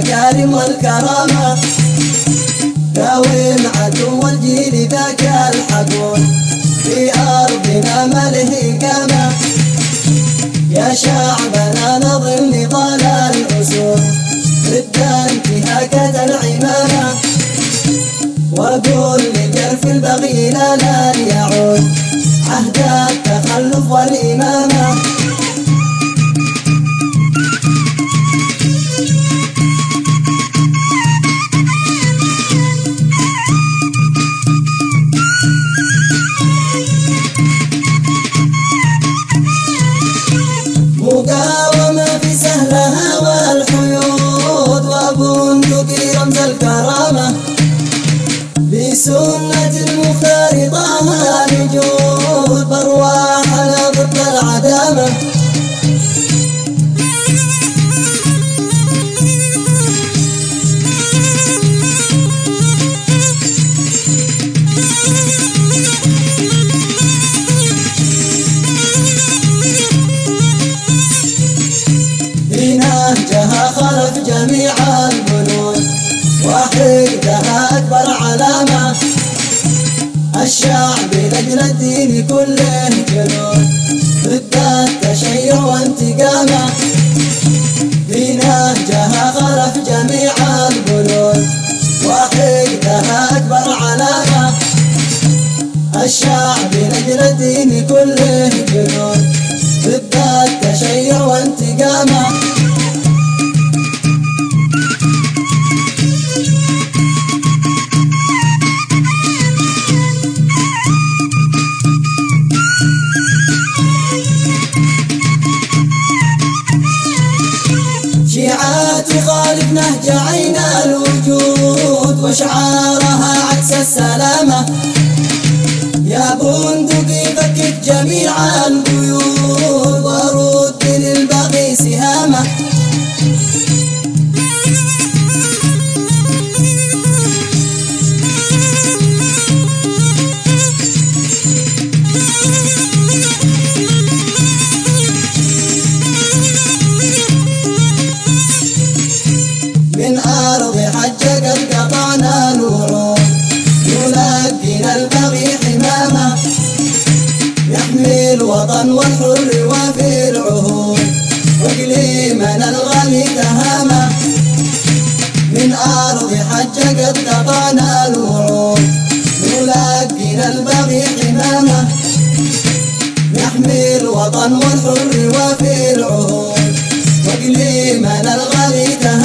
المكارم والكرامة، كاوم عدو الجيل ذاك الحقود، في أرضنا ما له إقامة. يا شعبنا نظل نضال الأسود، ضد انتهاكات العمامة، وقول لجرف البغي لا لن يعود عهد التخلف والإمامة. مقاومة في سهلها والحيود، وبندقي رمز الكرامة، بسنة المختار طه نجود، بارواحنا ضد العدامة. في نهجها خلف جميع البنود، وحدها أكبر علامة، الشعب لأجل الدين كله جنود، ضد التشيع وانتقامه. في نهجها خلف جميع البنود، وحدها أكبر علامة، الشعب لأجل الدين كله جنود، ضد التشيع وانتقامه. شيعات تخالف نهج عين الوجود، وشعارها عكس السلامة، يا بندقي فكك جميع القيود، ورد للبغي سهامه. من أرض حج قد قطعنا الوعود، يلاقينا البغي حمامة، يحمي الوطن والحر وفي العهود، وإقليمنا الغالي تهامة. من أرض حج قد قطعنا الوعود، يلاقينا البغي حمامة، يحمي الوطن والحر وفي العهود، وإقليمنا الغالي تهامة.